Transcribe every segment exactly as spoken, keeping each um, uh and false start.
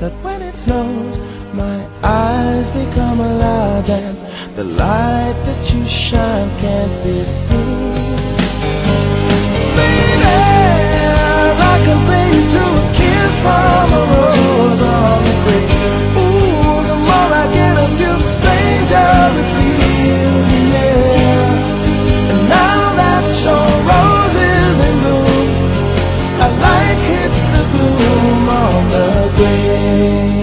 that when it snows, my eyes become large and the light that you shine can't be seen. Baby, I compare you to a kiss from a rose on the grave. Ooh, the more I get of you, stranger it feels, yeah. And now that your rose is in bloom, a light hits the gloom on the grave.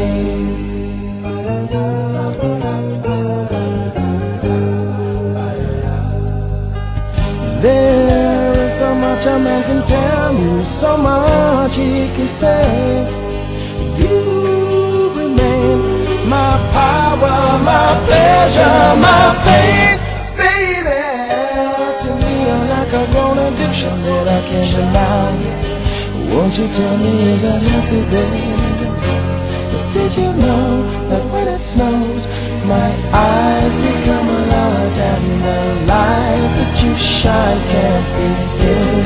There is so much a man can tell you, so much he can say. You remain my power, my pleasure, my pain. Baby, to me you're like a grown addiction that I can't deny. Won't you tell me, is that healthy, baby? But did you know that when it snows, my eyes become large and the light that you shine can't be seen?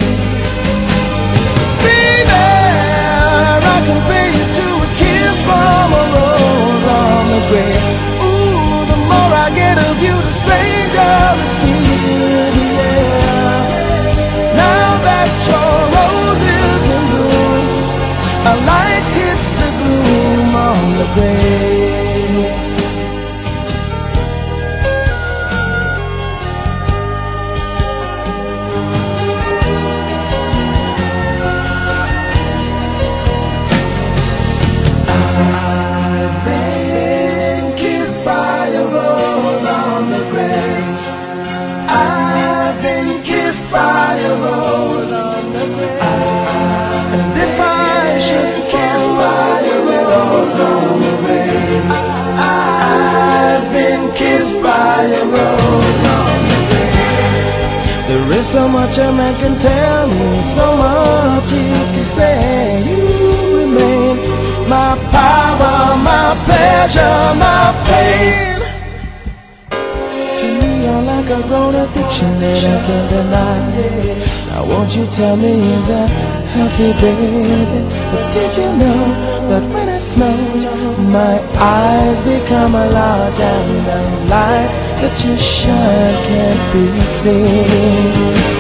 Baby, I compare you to a kiss from a rose on the grave. Ooh, the more I get of you, the stranger it feels, yeah. Now that your rose is in bloom, a light hits the gloom on the grave. There is so much a man can tell me, so much he can say. You remain my power, my pleasure, my pain. To me you're like a grown addiction that I can't deny. Now won't you tell me, is that healthy, baby? But did you know that when it snows, my eyes become large and the light that you shine can't be seen?